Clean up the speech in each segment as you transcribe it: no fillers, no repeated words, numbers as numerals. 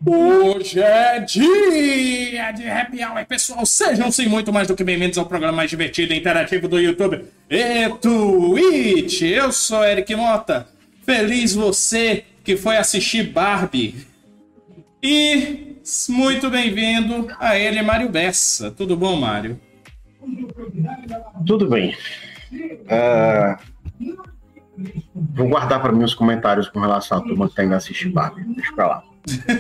Hoje é dia de Happy Hour, pessoal. Sejam sim muito mais do que bem-vindos ao programa mais divertido e interativo do YouTube e Twitch. Eu sou Eric Mota. Feliz você que foi assistir Barbie. E muito bem-vindo a ele, Mário Bessa. Tudo bom, Mário? Tudo bem. Vou guardar para mim os comentários com relação à turma que tá indo assistir Barbie. Deixa pra lá.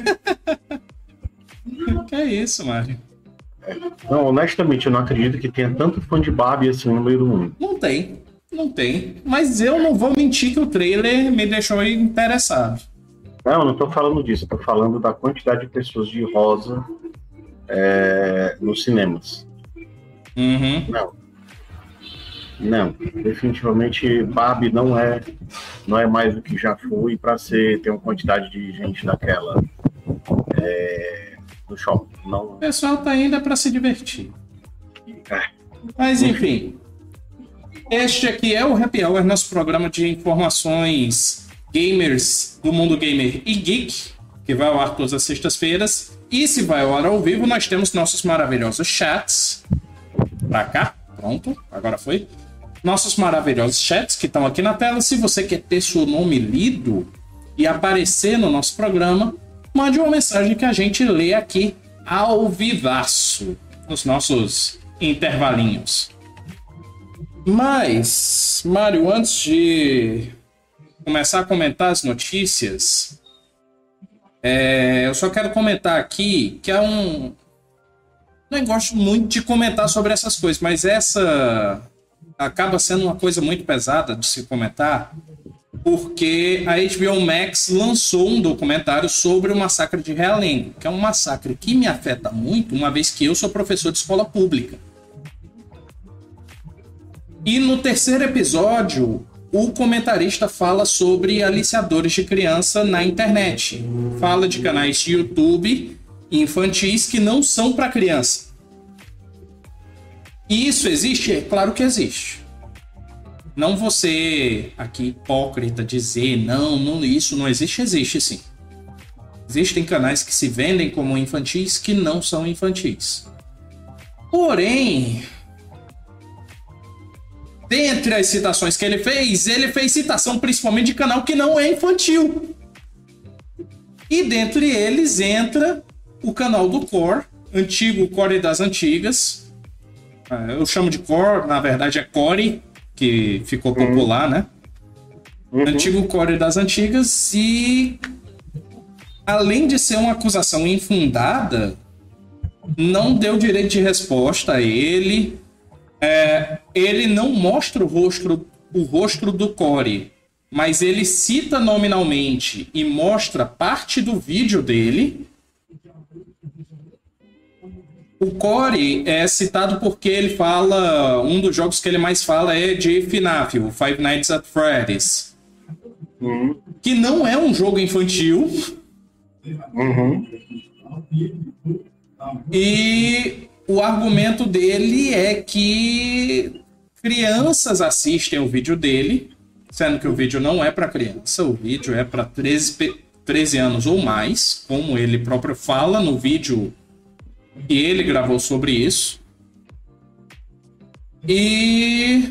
Que é isso, Mário? Não, honestamente, eu não acredito que tenha tanto fã de Barbie assim no meio do mundo. Não tem. Mas eu não vou mentir que o trailer me deixou interessado. Não, eu não tô falando disso. Eu tô falando da quantidade de pessoas de rosa nos cinemas. Uhum. Não, definitivamente Barbie não é mais do que já foi para ter uma quantidade de gente daquela no shopping. Não. O pessoal tá indo para se divertir. Mas enfim, este aqui é o Happy Hour, nosso programa de informações gamers do mundo gamer e geek, que vai ao ar todas as sextas-feiras. E se vai ao ar ao vivo, nós temos nossos maravilhosos chats. Pra cá, pronto, agora foi. Nossos maravilhosos chats que estão aqui na tela. Se você quer ter seu nome lido e aparecer no nosso programa, mande uma mensagem que a gente lê aqui ao vivaço, nos nossos intervalinhos. Mas, Mário, antes de começar a comentar as notícias, eu só quero comentar aqui que não gosto muito de comentar sobre essas coisas, mas essa acaba sendo uma coisa muito pesada de se comentar, porque a HBO Max lançou um documentário sobre o massacre de Realengo, que é um massacre que me afeta muito, uma vez que eu sou professor de escola pública. E no terceiro episódio, o comentarista fala sobre aliciadores de criança na internet. Fala de canais de YouTube infantis que não são para criança. E isso existe? É claro que existe. Não você aqui hipócrita dizer não, isso não existe. Existe sim. Existem canais que se vendem como infantis que não são infantis. Porém, dentre as citações que ele fez citação principalmente de canal que não é infantil. E dentre eles entra o canal do Core, antigo Core das antigas. Eu chamo de Core, na verdade é Core, que ficou popular, né? Antigo Core das antigas. E além de ser uma acusação infundada, não deu direito de resposta a ele. Ele não mostra o rosto do Core, mas ele cita nominalmente e mostra parte do vídeo dele. O Core é citado porque ele fala, um dos jogos que ele mais fala é de FNAF, o Five Nights at Freddy's, que não é um jogo infantil. E o argumento dele é que crianças assistem o vídeo dele, sendo que o vídeo não é para criança, o vídeo é para 13 anos ou mais, como ele próprio fala no vídeo que ele gravou sobre isso. E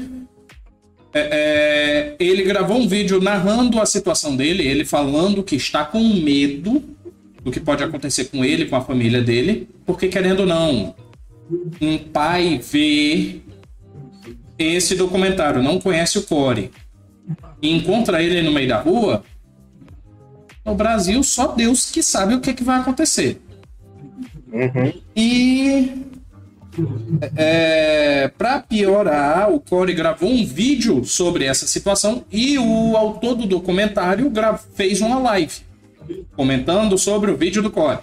ele gravou um vídeo narrando a situação dele, ele falando que está com medo do que pode acontecer com ele, com a família dele, porque querendo ou não, um pai vê esse documentário, não conhece o Core e encontra ele no meio da rua, no Brasil só Deus que sabe o que vai acontecer. E para piorar, o Core gravou um vídeo sobre essa situação e o autor do documentário fez uma live comentando sobre o vídeo do Core.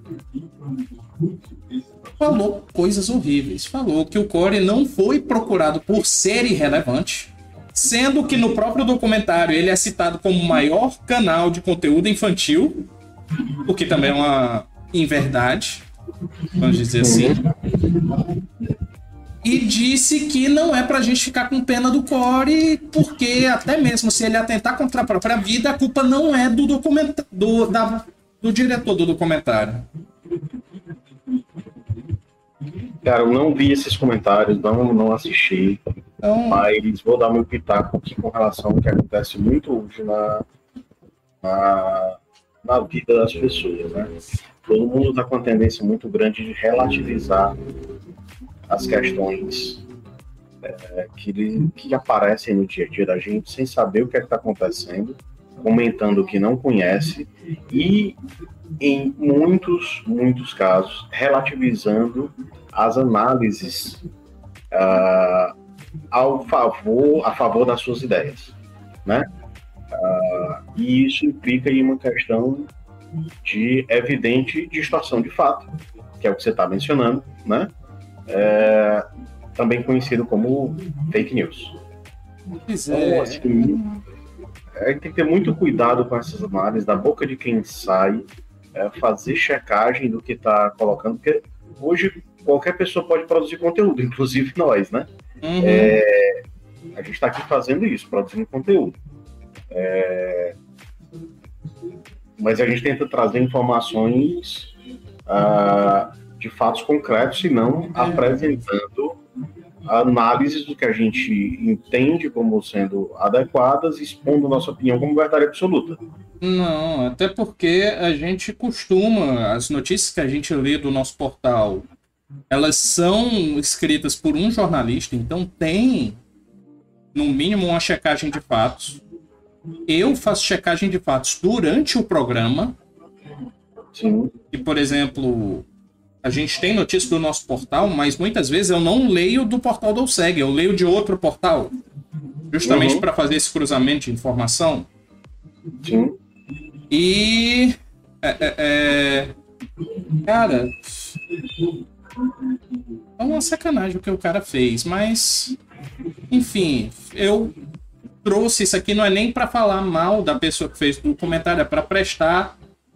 Falou coisas horríveis. Falou que o Core não foi procurado por ser irrelevante, sendo que no próprio documentário ele é citado como o maior canal de conteúdo infantil, o que também é uma inverdade, vamos dizer assim. E disse que não é pra gente ficar com pena do Core, porque até mesmo se ele atentar contra a própria vida, a culpa não é do do diretor do documentário. Cara, eu não vi esses comentários, não assisti, Então, mas vou dar meu pitaco aqui com relação ao que acontece muito hoje na vida das pessoas, né? Todo mundo está com uma tendência muito grande de relativizar as questões que aparecem no dia a dia da gente, sem saber o que é que está acontecendo, comentando o que não conhece e, em muitos casos, relativizando as análises a favor das suas ideias, né? E isso implica em uma questão de evidente distorção de fato, que é o que você está mencionando, né? Também conhecido como fake news. Então, assim, a gente tem que ter muito cuidado com essas análises, da boca de quem sai, fazer checagem do que está colocando, porque hoje qualquer pessoa pode produzir conteúdo, inclusive nós, né? A gente está aqui fazendo isso, produzindo conteúdo. Mas a gente tenta trazer informações de fatos concretos e não apresentando análises do que a gente entende como sendo adequadas, expondo nossa opinião como verdade absoluta. Não, até porque a gente costuma, as notícias que a gente lê do nosso portal, elas são escritas por um jornalista, então tem, no mínimo, uma checagem de fatos. Eu faço checagem de fatos durante o programa. Sim. E, por exemplo, a gente tem notícias do nosso portal, mas muitas vezes eu não leio do portal do OSEG, eu leio de outro portal. Justamente para fazer esse cruzamento de informação. Sim. E... cara... é uma sacanagem o que o cara fez, mas... enfim, eu trouxe isso aqui, não é nem para falar mal da pessoa que fez o comentário, é para prestar...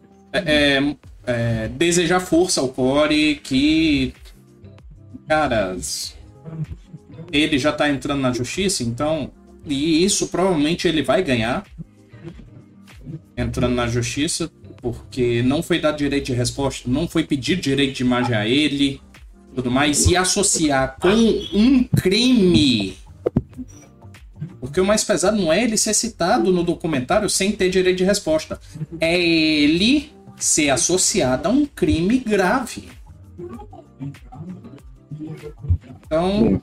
desejar força ao Corey, que... cara... ele já tá entrando na justiça, então... e isso provavelmente ele vai ganhar. Entrando na justiça, porque não foi dado direito de resposta, não foi pedido direito de imagem a ele, tudo mais, e associar com um crime. Porque o mais pesado não é ele ser citado no documentário sem ter direito de resposta, é ele ser associado a um crime grave. Então,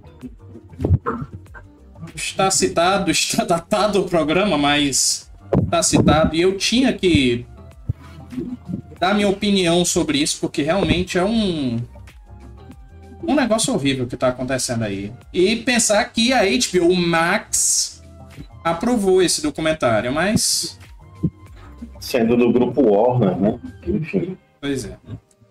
está citado, está datado o programa, mas está citado, e eu tinha que dar minha opinião sobre isso, porque realmente é um negócio horrível que está acontecendo aí. E pensar que a HBO Max aprovou esse documentário, mas... sendo do grupo Warner, né? Enfim. Pois é.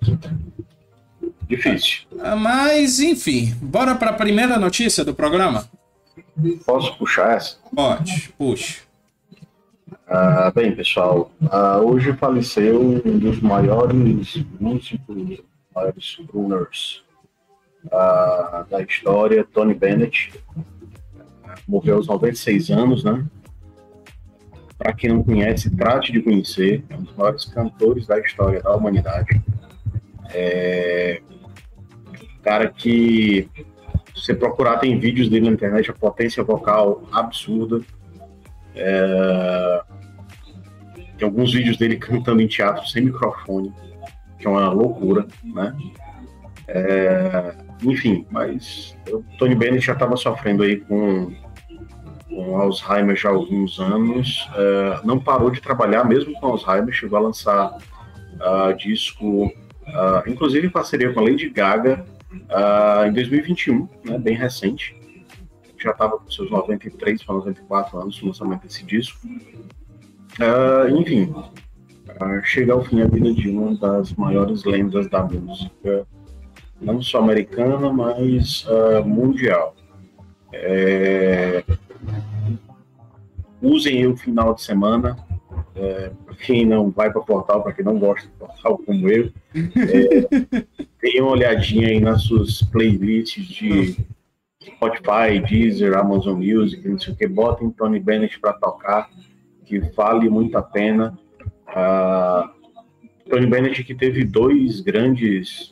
Difícil. Mas, enfim, bora para a primeira notícia do programa? Posso puxar essa? Pode, puxa. Bem, pessoal, hoje faleceu um dos maiores músicos, maiores crooners da história, Tony Bennett. Morreu aos 96 anos, né? Para quem não conhece, trate de conhecer. É um dos maiores cantores da história da humanidade. Cara que, se você procurar, tem vídeos dele na internet, a potência vocal absurda. Tem alguns vídeos dele cantando em teatro sem microfone, que é uma loucura, né? Enfim, mas o Tony Bennett já estava sofrendo aí com Alzheimer já há alguns anos, não parou de trabalhar mesmo com Alzheimer, chegou a lançar disco, inclusive em parceria com a Lady Gaga, em 2021, né, bem recente. Já estava com seus 93 para 94 anos no lançamento desse disco. Enfim, chega ao fim a vida de uma das maiores lendas da música, não só americana, mas mundial. Usem o final de semana, para quem não vai para o portal, para quem não gosta do portal como eu, deem uma olhadinha aí nas suas playlists de Spotify, Deezer, Amazon Music, não sei o que, botem Tony Bennett para tocar, que vale muito a pena. Tony Bennett, que teve duas grandes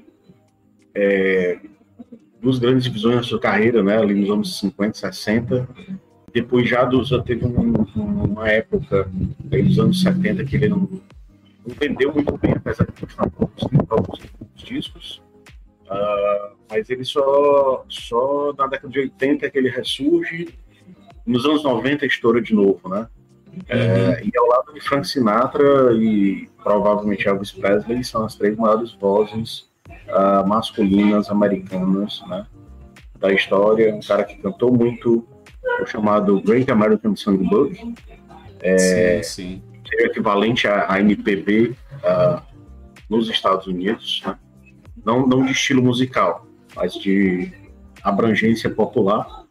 divisões na sua carreira, né, ali nos anos 50, 60. Depois já teve uma época aí dos anos 70 que ele não vendeu muito bem, apesar de continuar produzindo alguns discos. Mas ele só na década de 80 é que ele ressurge. Nos anos 90 estoura de novo, né? E ao lado de Frank Sinatra e provavelmente Elvis Presley são as três maiores vozes masculinas americanas, né, da história. Um cara que cantou muito, o chamado Great American Songbook, sim. que é o equivalente à MPB nos Estados Unidos, né? Não de estilo musical, mas de abrangência popular.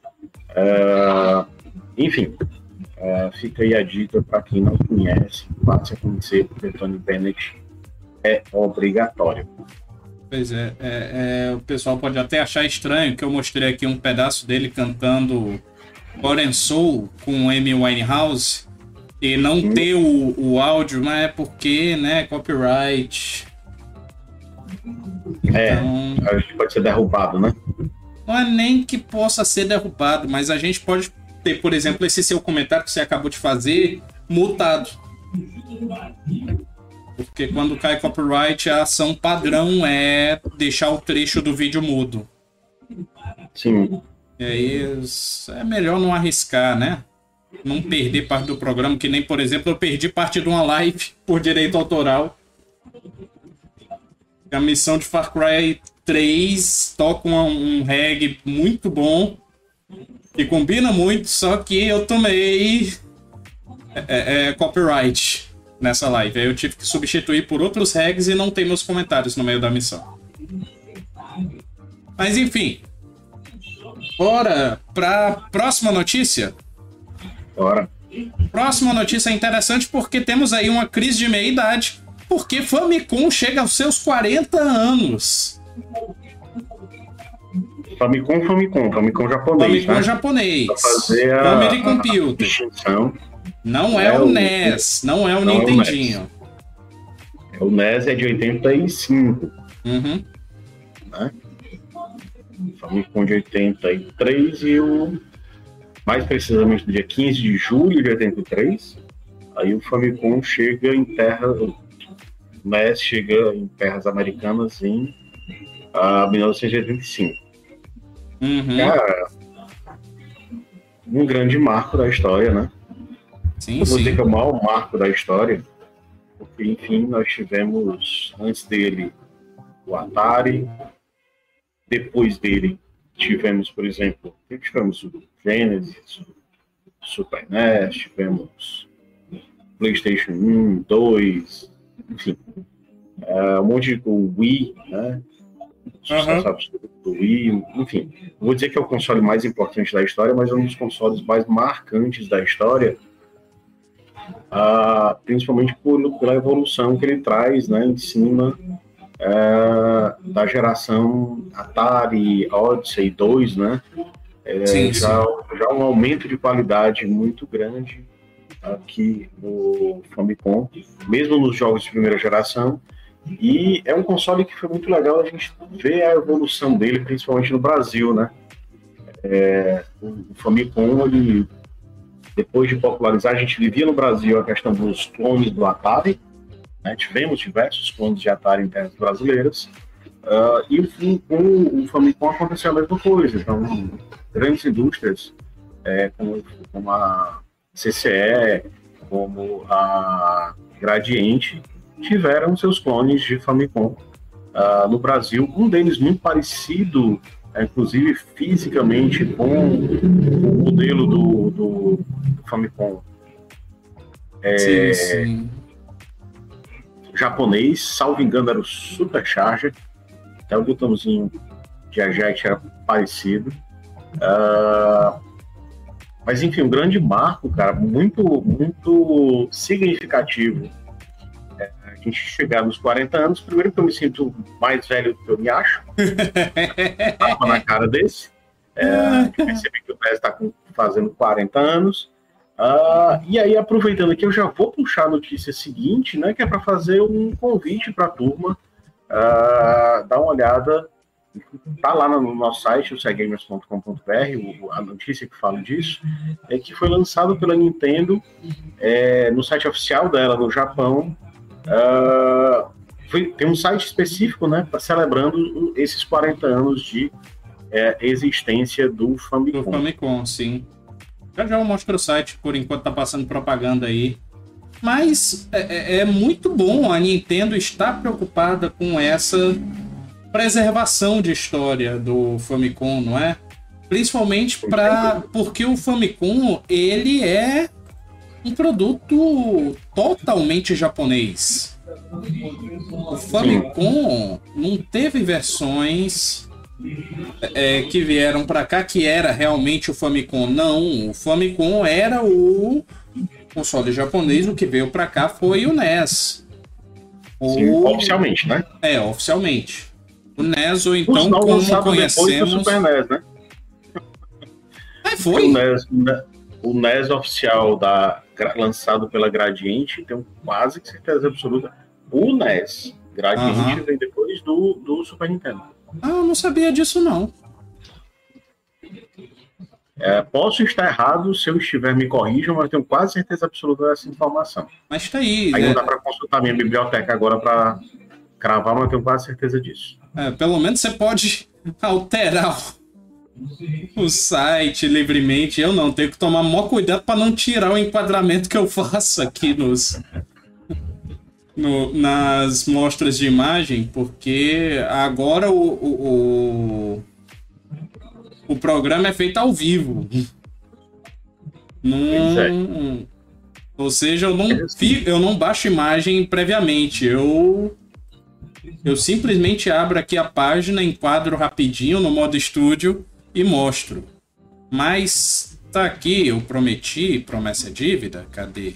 Enfim, fica aí a dica para quem não conhece, passe a conhecer, porque Tony Bennett é obrigatório. Pois o pessoal pode até achar estranho que eu mostrei aqui um pedaço dele cantando Body Soul com Amy Winehouse e não ter o áudio, mas é porque, né, copyright. Então, a gente pode ser derrubado, né? Não é nem que possa ser derrubado, mas a gente pode ter, por exemplo, esse seu comentário que você acabou de fazer mutado. Porque quando cai copyright, a ação padrão é deixar o trecho do vídeo mudo. Sim. E aí é melhor não arriscar, né? Não perder parte do programa, que nem, por exemplo, eu perdi parte de uma live por direito autoral. A missão de Far Cry 3 toca um reggae muito bom, que combina muito, só que eu tomei copyright nessa live. Aí eu tive que substituir por outros regs e não tem meus comentários no meio da missão. Mas enfim. Bora pra próxima notícia? Bora. Próxima notícia é interessante porque temos aí uma crise de meia-idade, porque Famicom chega aos seus 40 anos. Famicom japonês, Famicom né? japonês. Pra fazer Family Computer. distinção. Não é o NES, não é o Nintendinho. O NES é de 85. Uhum. Né? O Famicom de 83 e mais precisamente no dia 15 de julho de 83. Aí o Famicom chega em terra... O NES chega em terras americanas em 1985. Uhum. Cara, um grande marco da história, né? Sim, eu vou sim. dizer que é o maior marco da história, porque, enfim, nós tivemos, antes dele, o Atari, depois dele tivemos, por exemplo, o Genesis, o Super NES, tivemos PlayStation 1, 2, enfim, um monte de Wii, né? Sucesso absoluto do Wii, enfim. Não vou dizer que é o console mais importante da história, mas é um dos consoles mais marcantes da história, principalmente pela evolução que ele traz, né, em cima da geração Atari, Odyssey 2, né? Já um aumento de qualidade muito grande aqui no Famicom, mesmo nos jogos de primeira geração. E é um console que foi muito legal a gente ver a evolução dele, principalmente no Brasil, né? O Famicom, ele, depois de popularizar, a gente vivia no Brasil a questão dos clones do Atari, né? Tivemos diversos clones de Atari em terras brasileiras, e o Famicom aconteceu a mesma coisa. Então, grandes indústrias, como a CCE, como a Gradiente, tiveram seus clones de Famicom no Brasil. Um deles muito parecido, inclusive fisicamente, com o modelo do Famicom Sim. japonês, salvo engano era o Supercharger, até o botãozinho de eject era parecido. Mas enfim, um grande marco, cara, muito, muito significativo. A gente chegar nos 40 anos, primeiro que eu me sinto mais velho do que eu me acho. Tava na cara desse. Percebi que o Pérez está fazendo 40 anos. E aí, aproveitando aqui, eu já vou puxar a notícia seguinte, né, que é para fazer um convite para a turma dar uma olhada. Tá lá no nosso site, o cgamers.com.br, a notícia que fala disso, é que foi lançado pela Nintendo no site oficial dela no Japão. Tem um site específico, né, celebrando esses 40 anos de existência do Famicom. Do Famicom, sim. Já eu mostro o site, por enquanto tá passando propaganda aí. Mas é muito bom, a Nintendo está preocupada com essa preservação de história do Famicom, não é? Principalmente porque o Famicom, ele é um produto totalmente japonês. O Famicom não teve versões que vieram para cá que era realmente o Famicom. Não, o Famicom era o console japonês, o que veio para cá foi o NES. Sim, oficialmente, né? Oficialmente. O NES, ou então, como conhecemos... Do Super NES, né? Foi? O NES oficial lançado pela Gradiente, tenho quase que certeza absoluta. O NES Gradiente vem depois do Super Nintendo. Eu não sabia disso, não. Posso estar errado, se eu estiver, me corrijam, mas tenho quase certeza absoluta dessa informação. Mas tá aí. Aí não dá para consultar minha biblioteca agora para cravar, mas tenho quase certeza disso. Pelo menos você pode alterar o site livremente. Eu não, tenho que tomar maior cuidado para não tirar o enquadramento que eu faço aqui nas mostras de imagem, porque agora o programa é feito ao vivo. Ou seja, eu não baixo imagem previamente. Eu simplesmente abro aqui a página, enquadro rapidinho no modo estúdio e mostro. Mas tá aqui, eu prometi, promessa é dívida, cadê?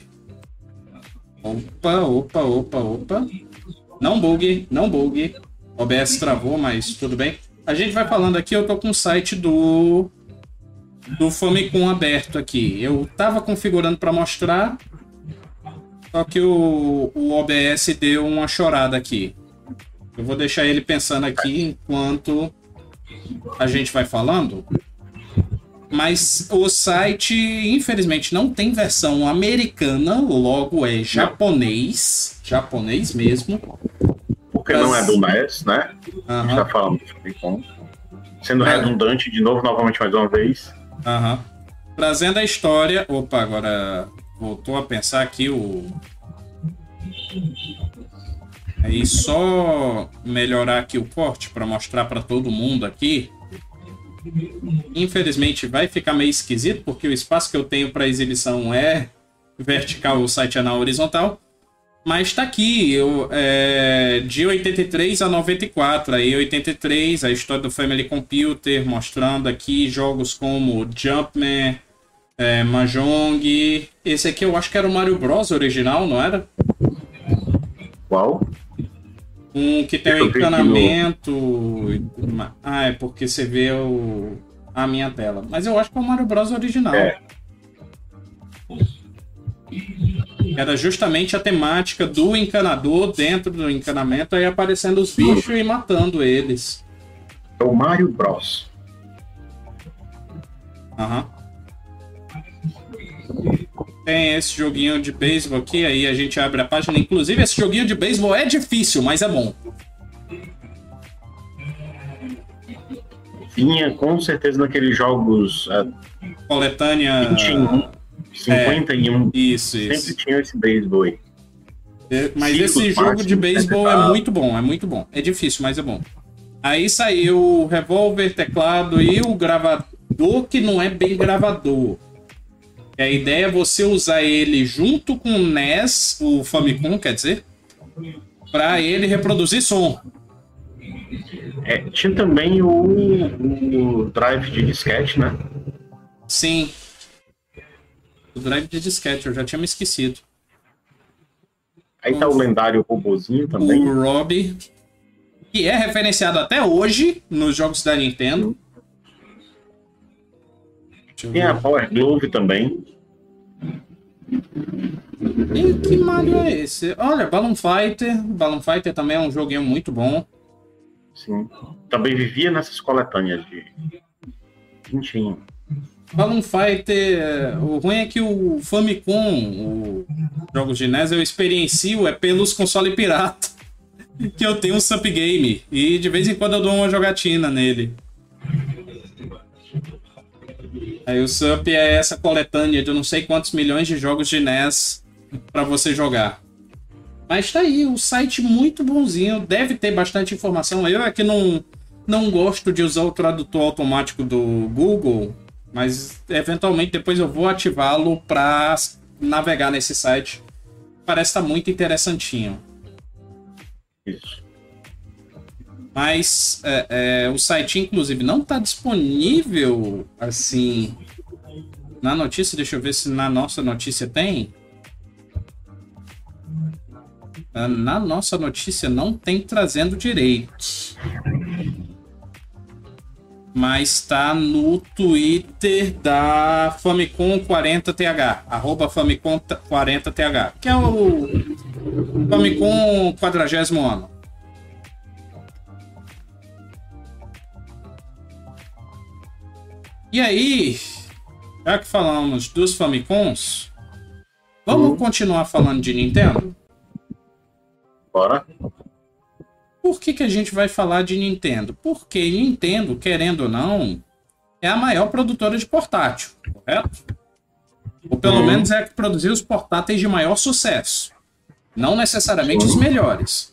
Opa. Não bugue. OBS travou, mas tudo bem. A gente vai falando aqui, eu tô com o site do Famicom aberto aqui. Eu tava configurando para mostrar, só que o OBS deu uma chorada aqui. Eu vou deixar ele pensando aqui enquanto a gente vai falando. Mas o site, infelizmente, não tem versão americana, logo é japonês. Japonês mesmo. Porque não é do NES, né? A gente tá falando do Famicom. Sendo redundante, novamente, mais uma vez. Trazendo a história... Opa, agora voltou a pensar aqui Aí só melhorar aqui o corte para mostrar para todo mundo aqui. Infelizmente vai ficar meio esquisito, porque o espaço que eu tenho para exibição é vertical, o site é na horizontal. Mas tá aqui, de 83 a 94, aí 83, a história do Family Computer, mostrando aqui jogos como Jumpman, Mahjong. Esse aqui eu acho que era o Mario Bros original, não era? Qual? Um que tem um encanamento. É porque você vê a minha tela. Mas eu acho que é o Mario Bros original. Era justamente a temática do encanador dentro do encanamento, aí aparecendo os bichos e matando eles. É o Mario Bros. Tem esse joguinho de beisebol aqui, aí a gente abre a página. Inclusive, esse joguinho de beisebol é difícil, mas é bom. Tinha, com certeza, naqueles jogos... Coletânea... 21, 51. Isso. Sempre tinha esse beisebol aí. Mas esse jogo de beisebol é muito bom, é muito bom. É difícil, mas é bom. Aí saiu o revólver, teclado e o gravador, que não é bem gravador. A ideia é você usar ele junto com o NES, o Famicom, quer dizer, para ele reproduzir som. Tinha também o drive de disquete, né? Sim. O drive de disquete, eu já tinha me esquecido. Aí tá o lendário robozinho também. O Robbie, que é referenciado até hoje nos jogos da Nintendo. Tem a Power Glove também. E que Mario é esse? Olha, Balloon Fighter. Balloon Fighter também é um joguinho muito bom. Sim. Também vivia nessas coletâneas de Tintin. Balloon Fighter, o ruim é que o Famicom, os jogos de NES, eu experiencio pelos console pirata. Que eu tenho um Sup Game. E de vez em quando eu dou uma jogatina nele. Aí o Sup é essa coletânea de eu não sei quantos milhões de jogos de NES pra você jogar. Mas tá aí, o site muito bonzinho. Deve ter bastante informação. Eu é que não gosto de usar o tradutor automático do Google. Mas eventualmente depois eu vou ativá-lo para navegar nesse site. Parece estar muito interessantinho. Isso. Mas o site, inclusive, não está disponível assim na notícia. Deixa eu ver se na nossa notícia tem. Na nossa notícia não tem trazendo direito. Mas está no Twitter da Famicom 40TH, @Famicom 40TH, que é o Famicom 40º ano. E aí, já que falamos dos Famicoms, vamos continuar falando de Nintendo? Bora. Por que a gente vai falar de Nintendo? Porque Nintendo, querendo ou não, é a maior produtora de portátil, correto? Ou pelo menos é a que produziu os portáteis de maior sucesso. Não necessariamente os melhores.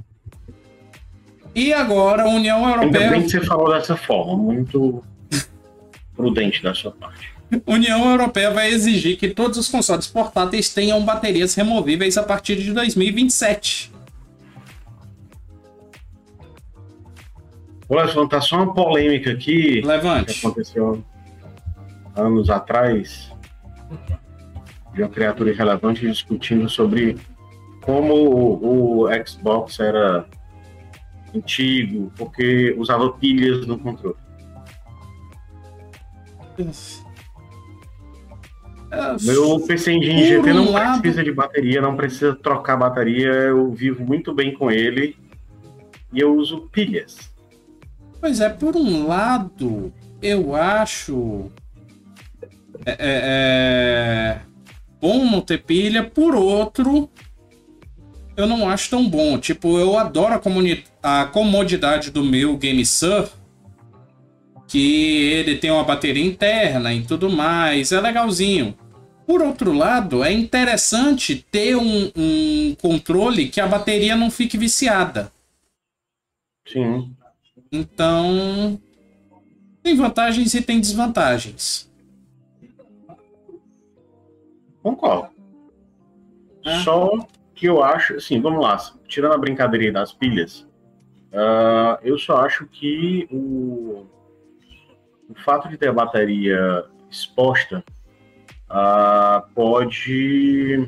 E agora a União Europeia... Ainda bem que você falou dessa forma, muito prudente da sua parte. A União Europeia vai exigir que todos os consoles portáteis tenham baterias removíveis a partir de 2027. Vou levantar só uma polêmica aqui. Levante. Que aconteceu anos atrás, de uma criatura irrelevante discutindo sobre como o Xbox era antigo, porque usava pilhas no controle. Meu PC Engine GT não precisa de bateria, não precisa trocar bateria, eu vivo muito bem com ele e eu uso pilhas. Pois é, por um lado, eu acho bom não ter pilha, por outro, eu não acho tão bom. Tipo, eu adoro a comodidade do meu GameSir, que ele tem uma bateria interna e tudo mais, é legalzinho. Por outro lado, é interessante ter um controle que a bateria não fique viciada. Sim. Então, tem vantagens e tem desvantagens. Concordo. Só que eu acho, assim, vamos lá, tirando a brincadeira das pilhas, eu só acho que o fato de ter a bateria exposta pode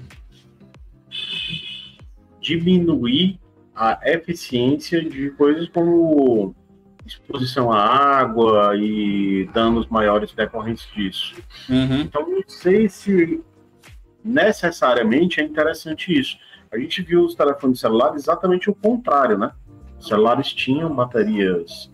diminuir a eficiência de coisas como exposição à água e danos maiores decorrentes disso. Então, não sei se necessariamente é interessante isso. A gente viu os telefones celulares exatamente o contrário, né? Os celulares tinham baterias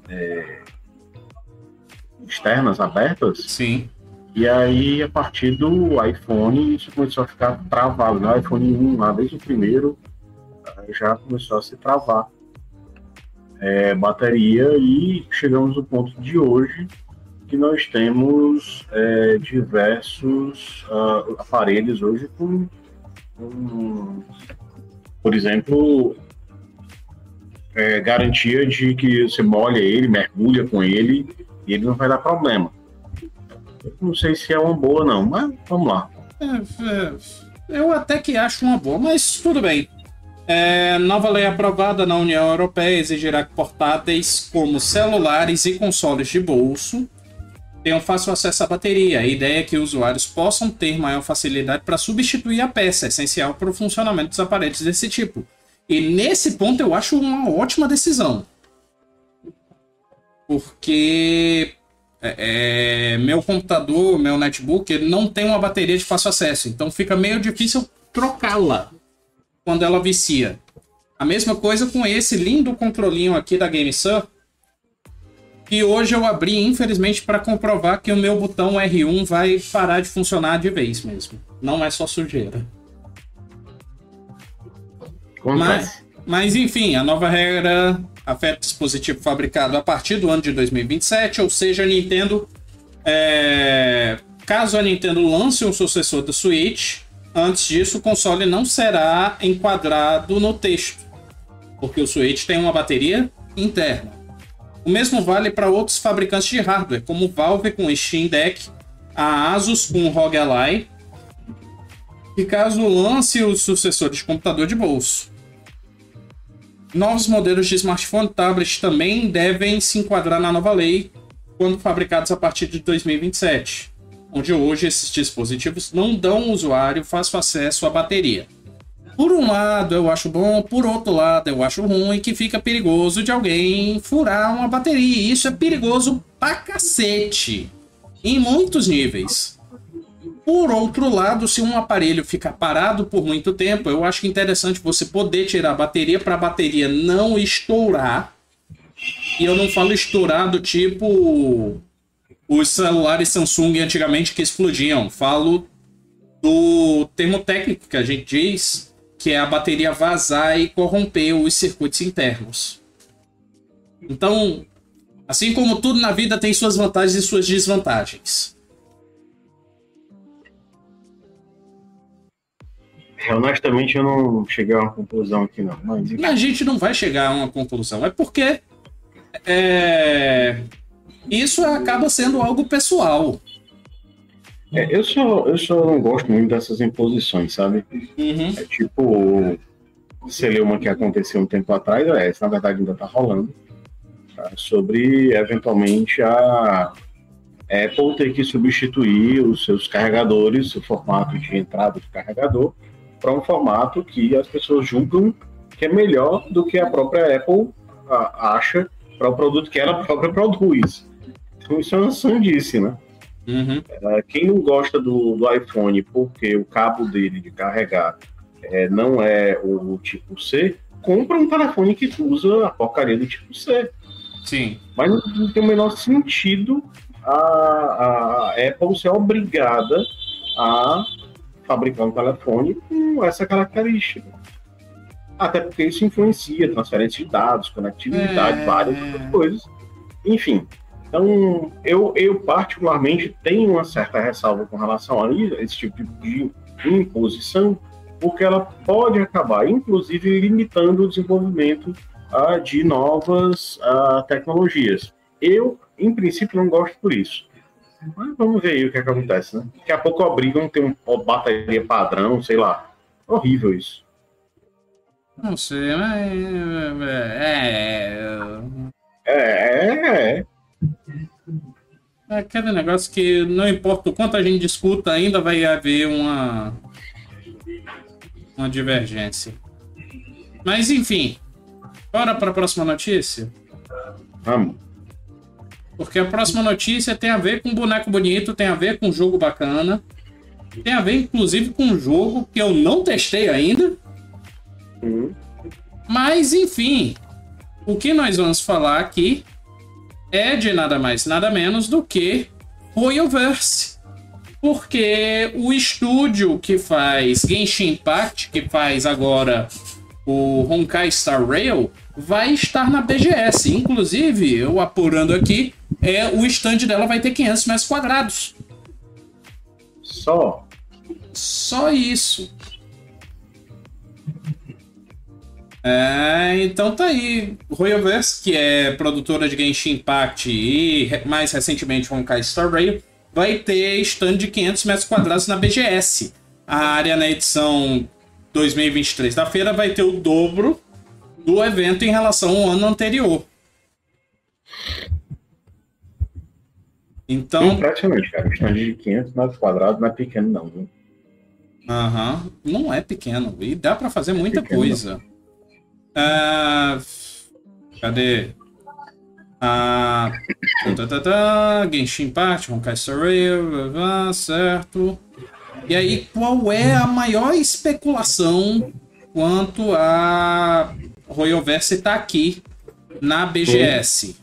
externas, abertas. Sim. E aí, a partir do iPhone, isso começou a ficar travado. No iPhone 1, lá desde o primeiro, já começou a se travar bateria e chegamos no ponto de hoje que nós temos diversos aparelhos hoje com, por exemplo, garantia de que você molha ele, mergulha com ele e ele não vai dar problema. Eu não sei se é uma boa não, mas vamos lá. Eu até que acho uma boa, mas tudo bem. Nova lei aprovada na União Europeia exigirá que portáteis como celulares e consoles de bolso tenham fácil acesso à bateria. A ideia é que usuários possam ter maior facilidade para substituir a peça, essencial para o funcionamento dos aparelhos desse tipo. E nesse ponto eu acho uma ótima decisão. Porque Meu computador, meu netbook, ele não tem uma bateria de fácil acesso, então fica meio difícil trocá-la quando ela vicia. A mesma coisa com esse lindo controlinho aqui da GameSir, que hoje eu abri, infelizmente, para comprovar que o meu botão R1 vai parar de funcionar de vez mesmo. Não é só sujeira. Mas enfim, a nova regra afeta dispositivo fabricado a partir do ano de 2027, ou seja, a Nintendo, caso a Nintendo lance um sucessor do Switch, antes disso o console não será enquadrado no texto, porque o Switch tem uma bateria interna. O mesmo vale para outros fabricantes de hardware, como Valve com o Steam Deck, a Asus com o ROG Ally, e caso lance o sucessor de computador de bolso. Novos modelos de smartphone e tablet também devem se enquadrar na nova lei quando fabricados a partir de 2027, onde hoje esses dispositivos não dão ao usuário fácil acesso à bateria. Por um lado eu acho bom, por outro lado eu acho ruim, que fica perigoso de alguém furar uma bateria. E isso é perigoso pra cacete, em muitos níveis. Por outro lado, se um aparelho ficar parado por muito tempo, eu acho interessante você poder tirar a bateria para a bateria não estourar. E eu não falo estourar do tipo os celulares Samsung antigamente que explodiam. Falo do termo técnico que a gente diz, que é a bateria vazar e corromper os circuitos internos. Então, assim como tudo na vida tem suas vantagens e suas desvantagens. Honestamente, eu não cheguei a uma conclusão aqui, não. Mas... A gente não vai chegar a uma conclusão. É porque isso acaba sendo algo pessoal. Eu só não gosto muito dessas imposições, sabe? Uhum. É tipo, você leu uma que aconteceu um tempo atrás, essa na verdade ainda tá rolando, tá? Sobre, eventualmente, a Apple ter que substituir os seus carregadores, o formato de entrada de carregador, para um formato que as pessoas julgam que é melhor do que a própria Apple acha para o produto que ela própria produz. Então isso é uma sandice, né? Uhum. Quem não gosta do iPhone porque o cabo dele de carregar não é o tipo C, compra um telefone que usa a porcaria do tipo C. Sim. Mas não tem o menor sentido a Apple ser obrigada a fabricar um telefone com essa característica. Até porque isso influencia transferência de dados, conectividade, várias outras coisas. Enfim, então eu particularmente tenho uma certa ressalva com relação a esse tipo de imposição, porque ela pode acabar, inclusive, limitando o desenvolvimento de novas tecnologias. Eu, em princípio, não gosto por isso. Mas vamos ver aí o que acontece, né? Daqui a pouco obrigam a ter uma bateria padrão, sei lá. Horrível isso. Não sei, mas... É aquele negócio que não importa o quanto a gente discuta, ainda vai haver uma divergência. Mas, enfim. Bora para a próxima notícia? Vamos. Porque a próxima notícia tem a ver com boneco bonito, tem a ver com jogo bacana, tem a ver, inclusive, com um jogo que eu não testei ainda. Mas, enfim, o que nós vamos falar aqui é de nada mais, nada menos do que Hoyoverse. Porque o estúdio que faz Genshin Impact, que faz agora o Honkai Star Rail, vai estar na BGS. Inclusive, eu apurando aqui, o stand dela vai ter 500 metros quadrados. Só isso. Então tá aí. Hoyoverse, que é produtora de Genshin Impact e mais recentemente Honkai Star Rail, vai ter stand de 500 metros quadrados na BGS. A área na edição 2023 da feira vai ter o dobro do evento em relação ao ano anterior. Então... Impressionante, cara. O stand de 500 metros quadrados não é pequeno, não. Viu? Não é pequeno. E dá pra fazer muita coisa. Cadê? a Genshin Impact, Honkai Star Rail, certo. E aí, qual é a maior especulação quanto a Royoverse tá aqui na BGS?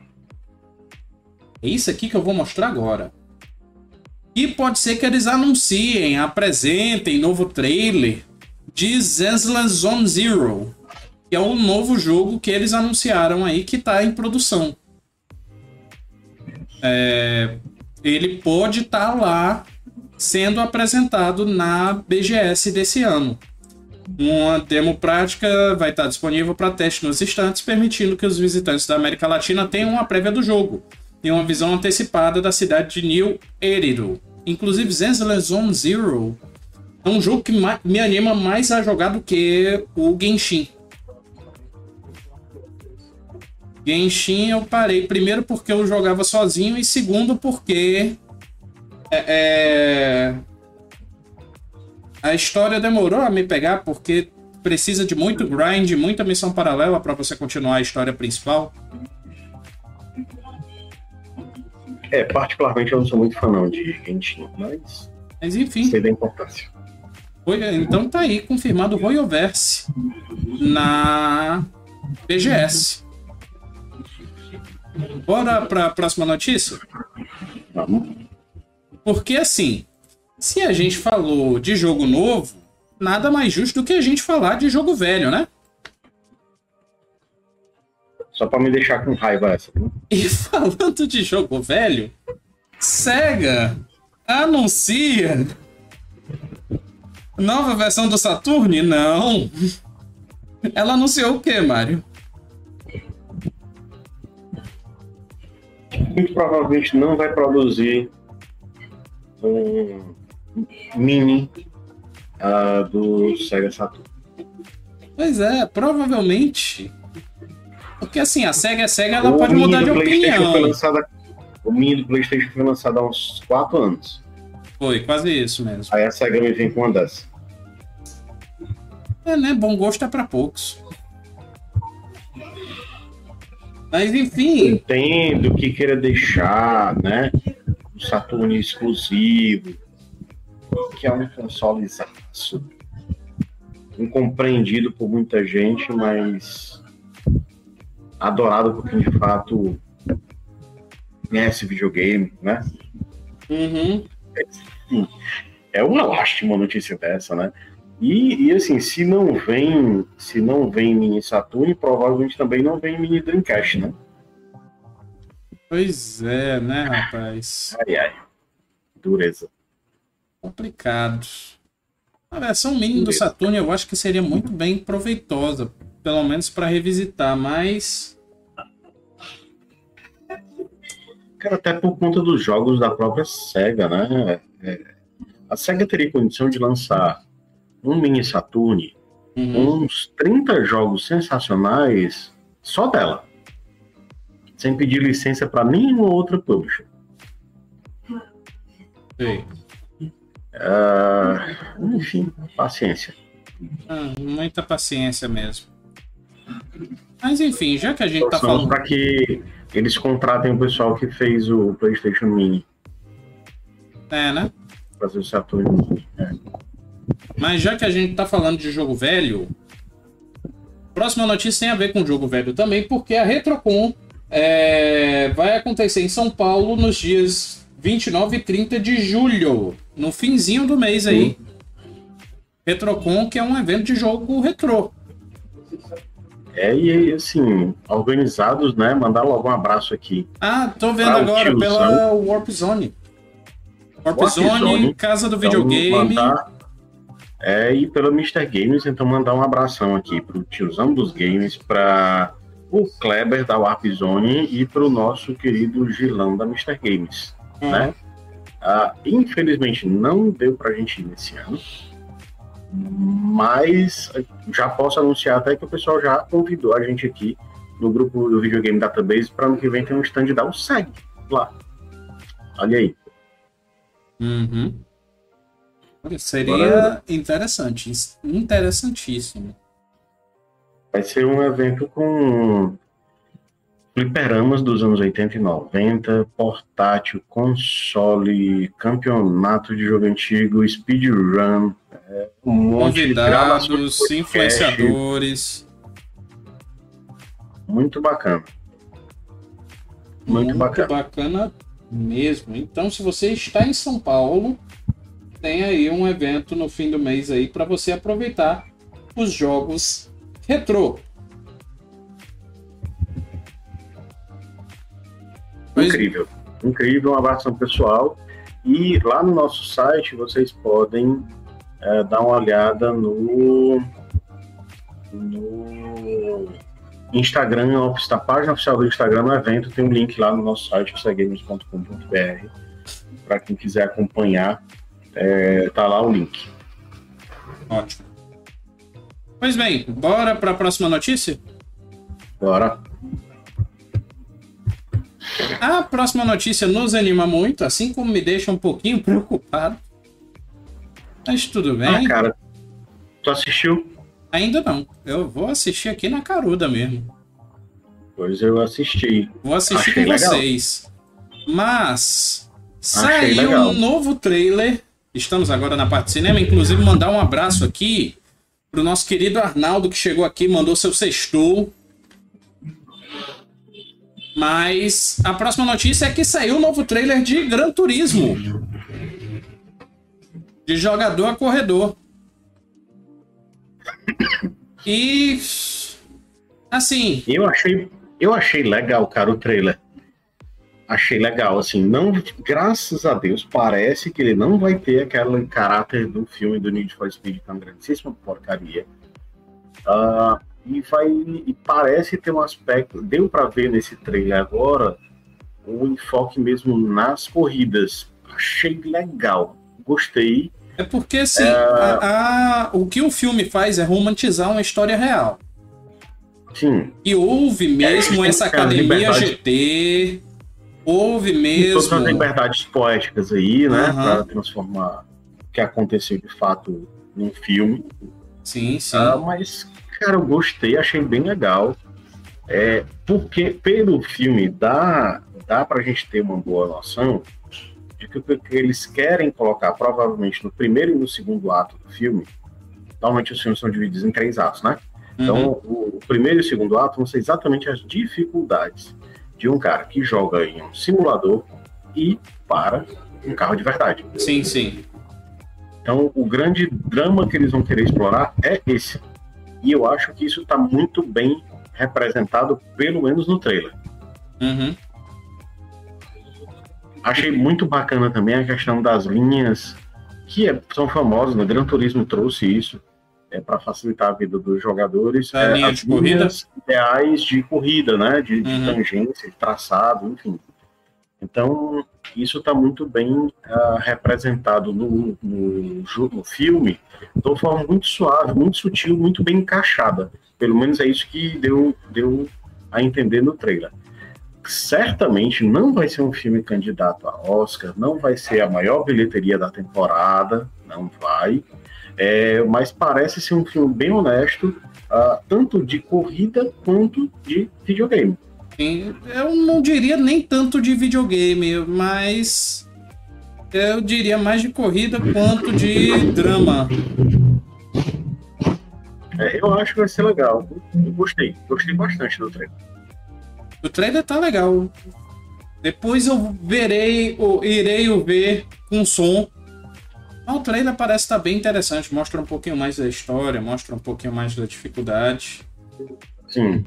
É isso aqui que eu vou mostrar agora. E pode ser que eles anunciem, apresentem novo trailer de Zenless Zone Zero, que é um novo jogo que eles anunciaram aí que está em produção. Ele pode estar lá sendo apresentado na BGS desse ano. Uma demo prática vai estar disponível para teste nos instantes, permitindo que os visitantes da América Latina tenham uma prévia do jogo e uma visão antecipada da cidade de New Eridu. Inclusive, Zenless Zone Zero é um jogo que me anima mais a jogar do que o Genshin. Genshin eu parei, primeiro porque eu jogava sozinho e segundo porque a história demorou a me pegar porque precisa de muito grind, muita missão paralela para você continuar a história principal. Particularmente eu não sou muito fã não de Genshin, mas enfim. Sei da importância. Então tá aí, confirmado o Royoverse na BGS. Bora pra próxima notícia? Vamos. Porque assim, se a gente falou de jogo novo, nada mais justo do que a gente falar de jogo velho, né? Só pra me deixar com raiva essa. Né? E falando de jogo velho, Sega anuncia nova versão do Saturn? Não. Ela anunciou o quê, Mário? Muito provavelmente não vai produzir um mini do Sega Saturn. Pois é, provavelmente. Porque assim, a Sega ela pode mudar de opinião. O mini do PlayStation foi lançado há uns 4 anos. Foi, quase isso mesmo. Aí a Sega me vem com uma dessa. Né? Bom gosto é pra poucos. Mas enfim. Entendo que queira deixar, né? O Saturn exclusivo, que é um consolezaço, incompreendido por muita gente, mas adorado por quem de fato conhece videogame, né? Uhum. É uma lástima uma notícia dessa, né? E assim, se não vem mini Saturn, provavelmente também não vem mini Dreamcast, né? Pois é, né, rapaz? Ai, dureza. Complicado. A versão mini do Saturn eu acho que seria muito bem proveitosa, pelo menos para revisitar, mas... Cara, até por conta dos jogos da própria Sega, né? A Sega teria condição de lançar um mini Saturn, uns 30 jogos sensacionais só dela, sem pedir licença para nenhuma outra publisher. Sim. Enfim, paciência. Muita paciência mesmo. Mas enfim, já que a gente tá falando falando... para que eles contratem o pessoal que fez o PlayStation Mini. Né? Fazer o Saturn. Mas já que a gente tá falando de jogo velho, próxima notícia tem a ver com jogo velho também, porque a Retrocon vai acontecer em São Paulo nos dias 29 e 30 de julho, no finzinho do mês aí. Retrocon, que é um evento de jogo retrô. E assim, organizados, né? Mandar logo um abraço aqui. Tô vendo agora pela Warp Zone. Warp Zone, Casa do Videogame. E pelo Mr. Games, então mandar um abração aqui pro tiozão dos games, para o Kleber da Warp Zone e pro nosso querido Gilão da Mr. Games, né? Infelizmente não deu pra gente ir nesse ano, mas já posso anunciar até que o pessoal já convidou a gente aqui no grupo do Videogame Database para ano que vem ter um stand da USEG lá. Olha aí. Seria interessante, interessantíssimo. Vai ser um evento com Fliperamas dos anos 80 e 90, portátil, console, campeonato de jogo antigo, speedrun, um monte de gravações, convidados, influenciadores. Muito bacana. Muito bacana mesmo. Então, se você está em São Paulo, tem aí um evento no fim do mês aí para você aproveitar os jogos retrô. Incrível, incrível, uma versão pessoal. E lá no nosso site vocês podem dar uma olhada no Instagram, na página oficial do Instagram, no evento, tem um link lá no nosso site, xagames.com.br, para quem quiser acompanhar, tá lá o link. Ótimo. Pois bem, bora para a próxima notícia? Bora. A próxima notícia nos anima muito, assim como me deixa um pouquinho preocupado. Mas tudo bem. Ah, cara, tu assistiu? Ainda não. Eu vou assistir aqui na caruda mesmo. Pois eu assisti. Vou assistir Achei com legal. vocês. Mas Achei saiu legal. um novo trailer. Estamos agora na parte de cinema. Inclusive, mandar um abraço aqui pro nosso querido Arnaldo, que chegou aqui, mandou seu sextou. Mas a próxima notícia é que saiu um novo trailer de Gran Turismo. De jogador a corredor. E assim, eu achei legal, cara, o trailer. Achei legal, assim, não, graças a Deus, parece que ele não vai ter aquele caráter do filme do Need for Speed, que é uma grandíssima porcaria. E parece ter um aspecto, deu para ver nesse trailer agora, um enfoque mesmo nas corridas. Achei legal, gostei. é porque assim, o que o filme faz é romantizar uma história real. Sim. E houve mesmo essa academia GT, houve mesmo... Todas as liberdades poéticas aí, né, Uhum. para transformar o que aconteceu de fato num filme. Sim, sim. Mas, cara, eu gostei, achei bem legal. Porque pelo filme dá pra gente ter uma boa noção de que o que eles querem colocar, provavelmente no primeiro e no segundo ato do filme. Normalmente os filmes são divididos em 3 atos, né? Então, o primeiro e o segundo ato vão ser exatamente as dificuldades de um cara que joga em um simulador e para um carro de verdade. Sim, sim. Então, o grande drama que eles vão querer explorar é esse. E eu acho que isso está muito bem representado, pelo menos no trailer. Uhum. Achei muito bacana também a questão das linhas que são famosas, né? Gran Turismo trouxe isso para facilitar a vida dos jogadores. A linha de corrida? Linhas ideais de corrida, né? De tangência, de traçado, enfim. Então, isso está muito bem representado no filme, de uma forma muito suave, muito sutil, muito bem encaixada. Pelo menos é isso que deu a entender no trailer. Certamente não vai ser um filme candidato a Oscar, não vai ser a maior bilheteria da temporada, não vai, mas parece ser um filme bem honesto, tanto de corrida quanto de videogame. Sim, eu não diria nem tanto de videogame, mas eu diria mais de corrida quanto de drama. Eu acho que vai ser legal. Eu gostei bastante do trailer. O trailer tá legal. Depois eu irei o ver com som. Mas o trailer parece estar bem interessante. Mostra um pouquinho mais da história, mostra um pouquinho mais da dificuldade. Sim.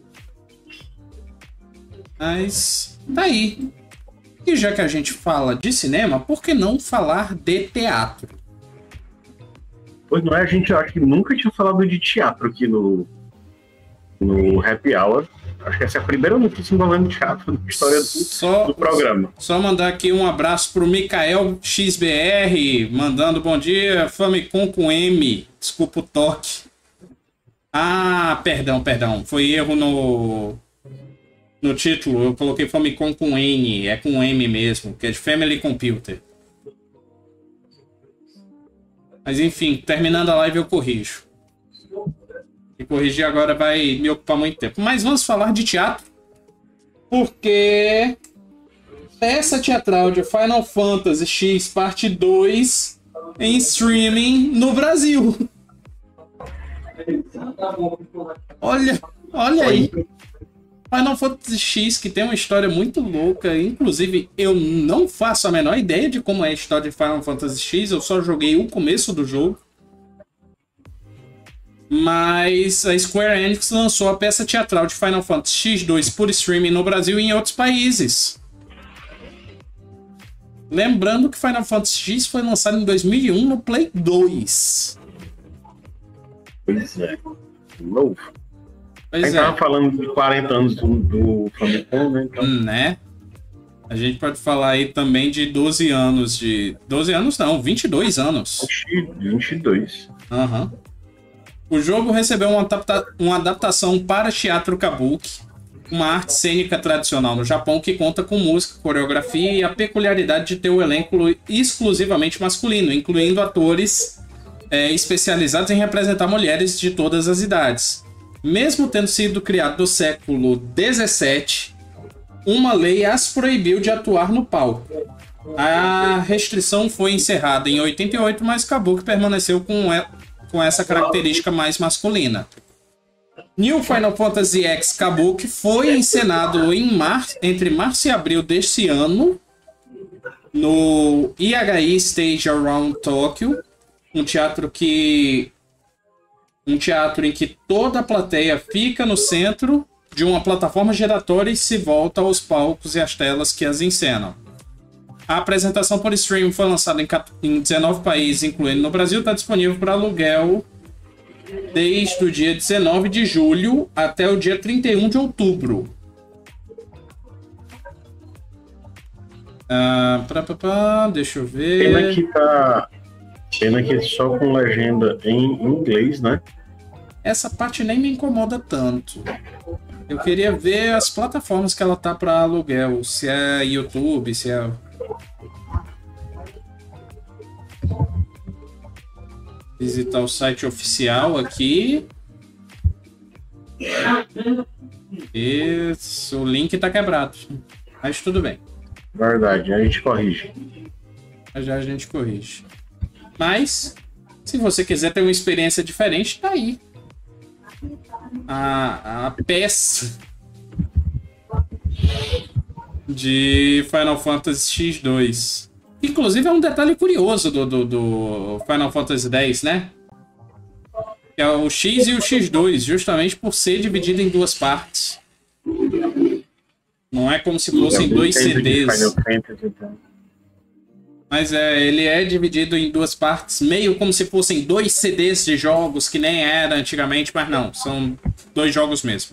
Mas tá aí. E já que a gente fala de cinema, por que não falar de teatro? Pois não é, a gente acho que nunca tinha falado de teatro aqui no Happy Hour. Acho que essa é a primeira notícia envolvendo teatro na história do programa. Só mandar aqui um abraço pro Mikael XBR, mandando bom dia, Famicom com M. Desculpa o toque. Perdão. Foi erro no título. Eu coloquei Famicom com N. É com M mesmo, que é de Family Computer. Mas enfim, terminando a live eu corrijo. E corrigir agora vai me ocupar muito tempo. Mas vamos falar de teatro. Porque peça teatral de Final Fantasy X Parte 2 em streaming no Brasil. Olha aí. Final Fantasy X, que tem uma história muito louca. Inclusive, eu não faço a menor ideia de como é a história de Final Fantasy X. Eu só joguei o começo do jogo. Mas a Square Enix lançou a peça teatral de Final Fantasy X2 por streaming no Brasil e em outros países. Lembrando que Final Fantasy X foi lançado em 2001 no Play 2. Pois é. Novo. Pois a gente tava falando de 40 anos do Famicom, né? Então... Né? A gente pode falar aí também de 12 anos de... 12 anos não, 22 anos. 22. Aham. O jogo recebeu uma adaptação para teatro kabuki, uma arte cênica tradicional no Japão que conta com música, coreografia e a peculiaridade de ter o elenco exclusivamente masculino, incluindo atores especializados em representar mulheres de todas as idades. Mesmo tendo sido criado no século XVII, uma lei as proibiu de atuar no palco. A restrição foi encerrada em 88, mas Kabuki permaneceu com essa característica mais masculina. New Final Fantasy X Kabuki foi encenado entre março e abril deste ano no IHI Stage Around Tokyo, um teatro em que toda a plateia fica no centro de uma plataforma giratória e se volta aos palcos e às telas que as encenam. A apresentação por streaming foi lançada em 19 países, incluindo no Brasil. Está disponível para aluguel desde o dia 19 de julho até o dia 31 de outubro. Deixa eu ver. Pena que só com legenda em inglês, né? Essa parte nem me incomoda tanto. Eu queria ver as plataformas que ela tá para aluguel. Se é YouTube, se é... Visitar o site oficial aqui. Isso, o link tá quebrado. Mas tudo bem. Verdade, a gente corrige. Já a gente corrige. Mas, se você quiser ter uma experiência diferente, tá aí. A peça de Final Fantasy X2. Inclusive é um detalhe curioso do Final Fantasy X, né? É o X e o X2, justamente por ser dividido em duas partes. Não é como se fossem dois CDs. Mas ele é dividido em duas partes, meio como se fossem dois CDs de jogos, que nem era antigamente, mas não, são dois jogos mesmo.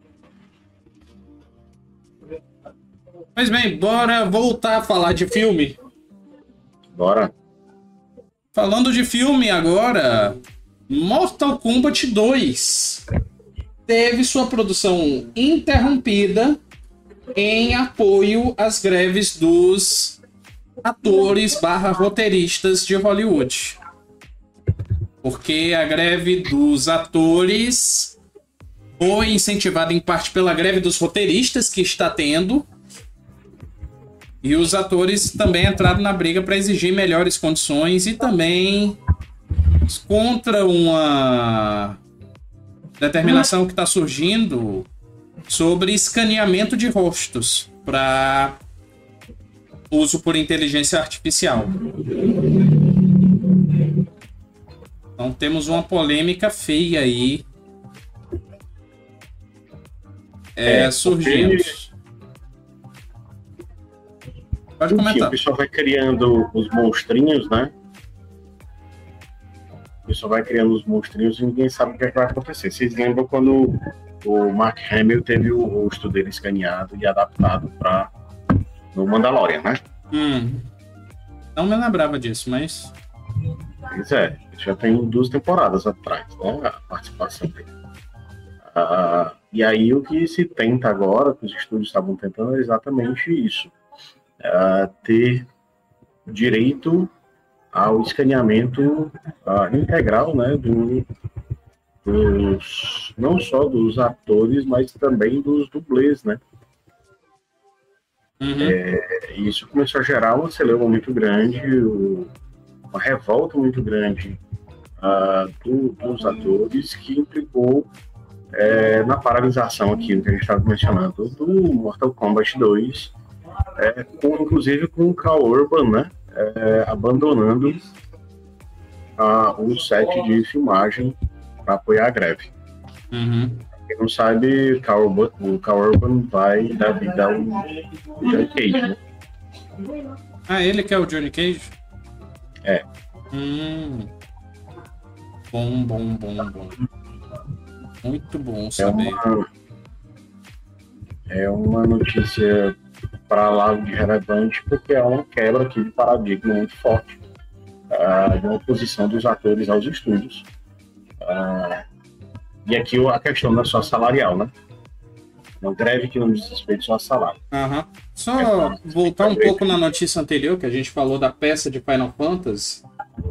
Pois bem, bora voltar a falar de filme. Bora. Falando de filme agora, Mortal Kombat 2 teve sua produção interrompida em apoio às greves dos atores/roteiristas de Hollywood. Porque a greve dos atores foi incentivada em parte pela greve dos roteiristas que está tendo. E os atores também entraram na briga para exigir melhores condições e também contra uma determinação que está surgindo sobre escaneamento de rostos para uso por inteligência artificial. Então temos uma polêmica feia aí surgindo. Pode comentar. O pessoal vai criando os monstrinhos, né? O pessoal vai criando os monstrinhos e ninguém sabe o que vai acontecer. Vocês lembram quando o Mark Hamill teve o rosto dele escaneado e adaptado para no Mandalorian, né? Não me lembrava disso, mas... Pois é, já tem 2 temporadas atrás, né? A participação dele. E aí o que se tenta agora, que os estúdios estavam tentando, é exatamente isso. Ter direito ao escaneamento integral, né, não só dos atores, mas também dos dublês, né? Uhum. E isso começou a gerar uma celeuma muito grande, uma revolta muito grande dos atores, que implicou na paralisação aqui, no que a gente estava mencionando, do Mortal Kombat 2, inclusive com o Karl Urban, né, abandonando o set de filmagem para apoiar a greve. Uhum. Quem não sabe, o Karl Urban vai dar vida ao Johnny Cage, né? Ah, ele que é o Johnny Cage? É. Bom. Muito bom saber. É uma notícia para lá de relevante, porque é uma quebra aqui de paradigma muito forte de uma oposição dos atores aos estúdios. E aqui a questão não é só salarial, né? Uma greve que não diz respeito só a salário. Uhum. Só voltar um pouco na notícia anterior, que a gente falou da peça de Final Fantasy.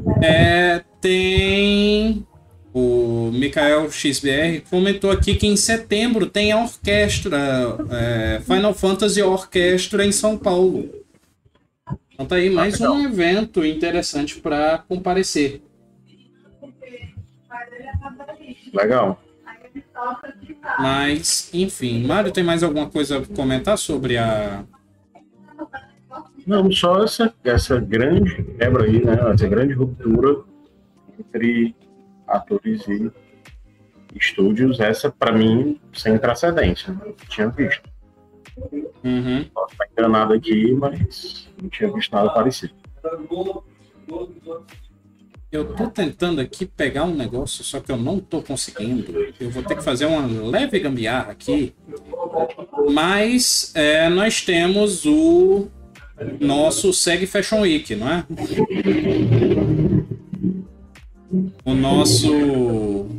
Tem o Mikael XBR comentou aqui que em setembro tem a orquestra Final Fantasy Orquestra em São Paulo. Então tá aí mais um evento interessante para comparecer. Legal. Mas, enfim, Mário, tem mais alguma coisa a comentar sobre a... Não, só essa grande quebra aí, né? Essa grande ruptura entre atores e estúdios, essa para mim sem precedência, né? Não tinha visto. Uhum. Posso estar enganado aqui, mas não tinha visto nada parecido. Eu tô tentando aqui pegar um negócio, só que eu não tô conseguindo. Eu vou ter que fazer uma leve gambiarra aqui. Mas nós temos o nosso SEG Fashion Week, não é? O nosso...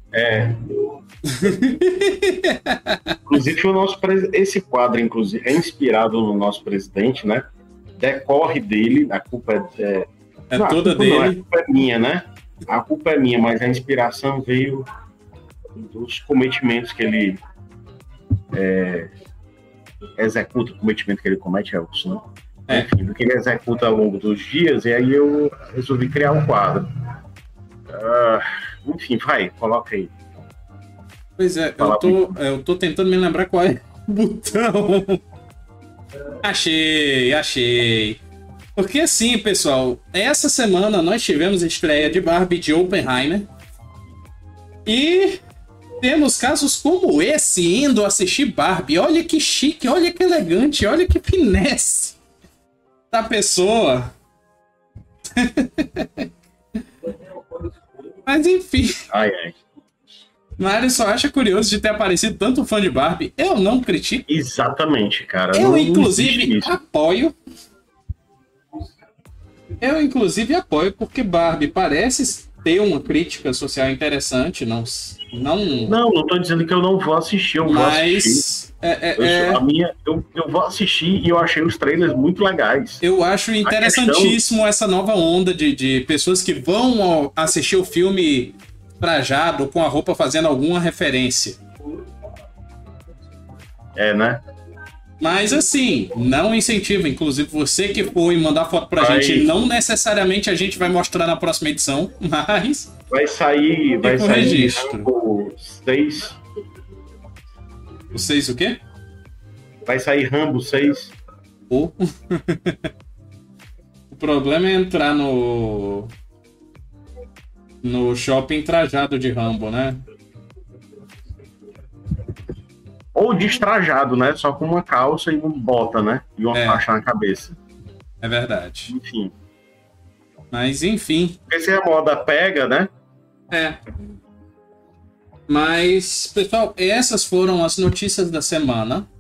Inclusive, esse quadro, inclusive, é inspirado no nosso presidente, né? Decorre dele, a culpa toda dele. Não, a culpa é minha, né? A culpa é minha, mas a inspiração veio dos cometimentos que ele executa, o cometimento que ele comete é isso, né? Enfim, do que ele executa ao longo dos dias, e aí eu resolvi criar um quadro. Enfim, coloca aí. Pois é, eu tô tentando me lembrar qual é o botão. Achei. Porque assim, pessoal, essa semana nós tivemos a estreia de Barbie de Oppenheimer. E temos casos como esse indo assistir Barbie. Olha que chique, olha que elegante, olha que finesse da pessoa. Mas enfim. Ai. Mário só acha curioso de ter aparecido tanto fã de Barbie. Eu não critico. Exatamente, cara. Eu, inclusive, apoio. Porque Barbie parece ter uma crítica social interessante. Não tô dizendo que eu não vou assistir. Eu vou assistir. Eu vou assistir e eu achei os trailers muito legais. Eu acho interessantíssimo essa nova onda de pessoas que vão assistir o filme trajado, com a roupa fazendo alguma referência. Né? Mas assim, não incentiva. Inclusive, você que for e mandar foto pra gente, não necessariamente a gente vai mostrar na próxima edição, mas... Vai sair Rambo 6. O 6 o quê? Vai sair Rambo 6. O problema é entrar no shopping trajado de Rambo, né? Ou destrajado, né? Só com uma calça e uma bota, né? E uma faixa na cabeça. É verdade. Enfim. Mas, enfim. Porque se a moda pega, né? Mas, pessoal, essas foram as notícias da semana.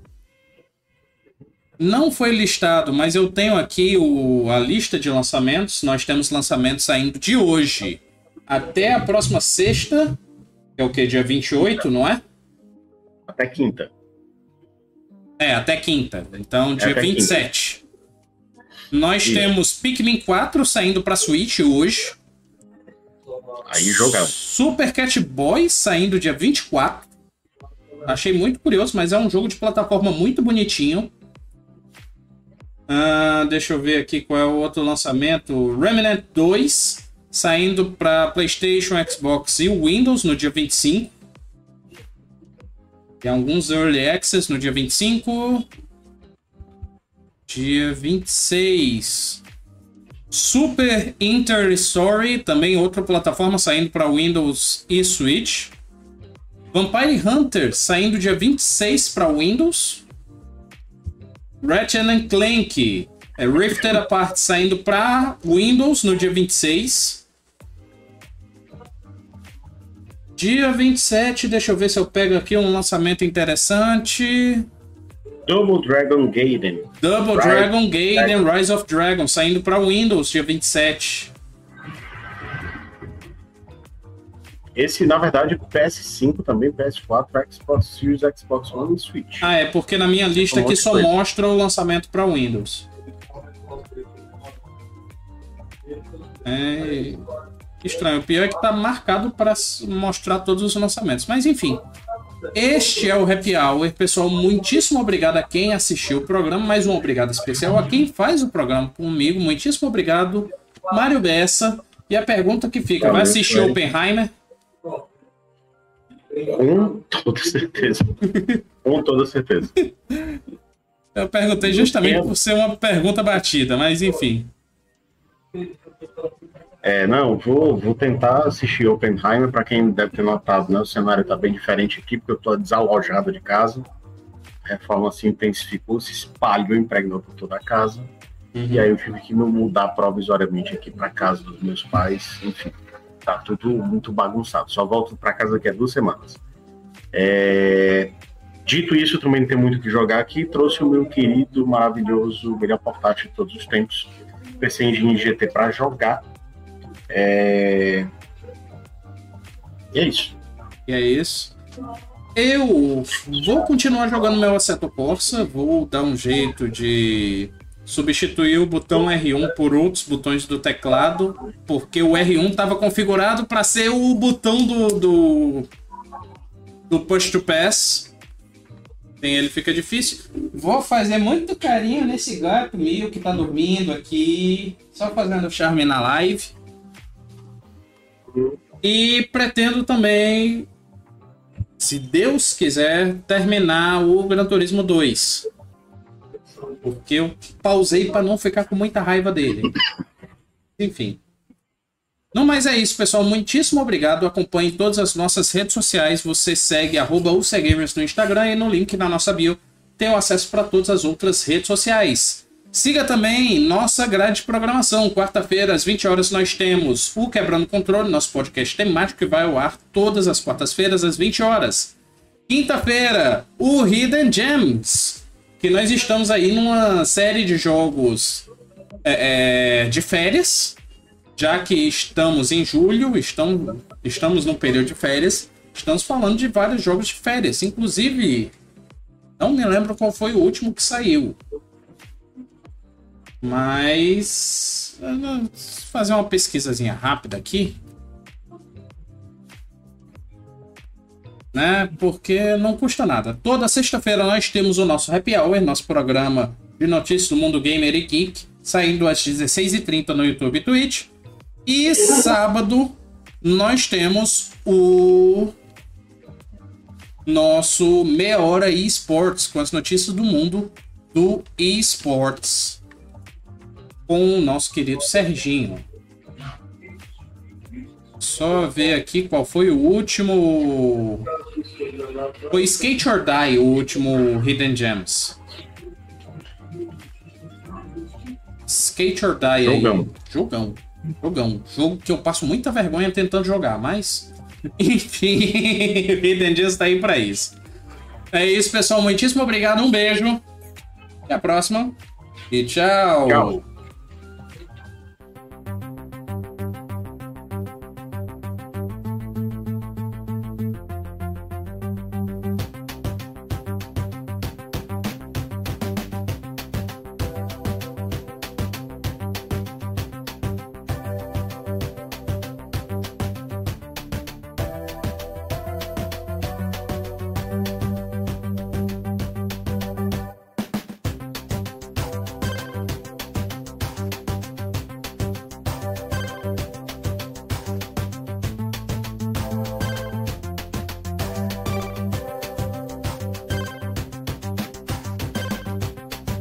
Não foi listado, mas eu tenho aqui a lista de lançamentos. Nós temos lançamentos saindo de hoje até a próxima sexta, que é o que? Dia 28, não é? Até quinta. Até quinta. Então, dia 27. Quinta. Nós temos Pikmin 4 saindo para Switch hoje. Aí jogado. Super Cat Boy saindo dia 24. Achei muito curioso, mas é um jogo de plataforma muito bonitinho. Deixa eu ver aqui qual é o outro lançamento. Remnant 2, saindo para PlayStation, Xbox e Windows no dia 25. Tem alguns Early Access no dia 25. Dia 26. Super Inter Story, também outra plataforma, saindo para Windows e Switch. Vampire Hunter, saindo dia 26 para Windows. Ratchet & Clank, Rifted Apart, saindo para Windows no dia 26. Dia 27, deixa eu ver se eu pego aqui um lançamento interessante. Double Dragon Gaiden. Dragon Gaiden, Rise of Dragon, saindo para Windows, dia 27. Esse, na verdade, PS5 também, PS4, Xbox Series, Xbox One e Switch. É porque na minha lista aqui só mostra o lançamento para Windows. Que estranho. O pior é que tá marcado para mostrar todos os lançamentos. Mas enfim. Este é o Happy Hour. Pessoal, muitíssimo obrigado a quem assistiu o programa. Mais um obrigado especial a quem faz o programa comigo. Muitíssimo obrigado, Mário Bessa. E a pergunta que fica, vai assistir Oppenheimer? Com toda certeza. Com toda certeza. Eu perguntei justamente por ser uma pergunta batida, mas enfim. Não, vou tentar assistir Oppenheimer. Para quem deve ter notado, né, o cenário está bem diferente aqui, porque eu estou desalojado de casa. A reforma se intensificou, se espalhou, impregnou por toda a casa. E aí eu tive que me mudar provisoriamente aqui para casa dos meus pais. Enfim, tá tudo muito bagunçado. Só volto para casa daqui a 2 semanas. Dito isso, eu também não tenho muito o que jogar aqui. Trouxe o meu querido, maravilhoso, melhor portátil de todos os tempos, PC Engine GT, para jogar. E é isso. Eu vou continuar jogando meu Assetto Corsa. Vou dar um jeito de substituir o botão R1 por outros botões do teclado, porque o R1 estava configurado para ser o botão do Push to Pass. Ele fica difícil. Vou fazer muito carinho nesse gato meu que tá dormindo aqui, só fazendo charme na live. E pretendo também, se Deus quiser, terminar o Gran Turismo 2. Porque eu pausei para não ficar com muita raiva dele. Enfim. Não, mas é isso, pessoal. Muitíssimo obrigado. Acompanhe todas as nossas redes sociais. Você segue @UCGamers no Instagram e no link na nossa bio tem o acesso para todas as outras redes sociais. Siga também nossa grade de programação. Quarta-feira, às 20 horas, nós temos o Quebrando Controle, nosso podcast temático, que vai ao ar todas as quartas-feiras, às 20 horas. Quinta-feira, o Hidden Gems, que nós estamos aí numa série de jogos de férias, já que estamos em julho, estamos num período de férias, estamos falando de vários jogos de férias. Inclusive, não me lembro qual foi o último que saiu. Mas vou fazer uma pesquisazinha rápida aqui, né? Porque não custa nada. Toda sexta-feira nós temos o nosso Happy Hour, nosso programa de notícias do mundo gamer e geek, saindo às 16h30 no YouTube e Twitch. E sábado nós temos o nosso Meia Hora eSports, com as notícias do mundo do eSports, com o nosso querido Serginho. Só ver aqui qual foi o último. Foi Skate or Die, o último Hidden Gems. Skate or Die aí. Jogão. Jogo que eu passo muita vergonha tentando jogar, mas enfim, Hidden Gems tá aí pra isso. É isso, pessoal. Muitíssimo obrigado. Um beijo. Até a próxima. E tchau.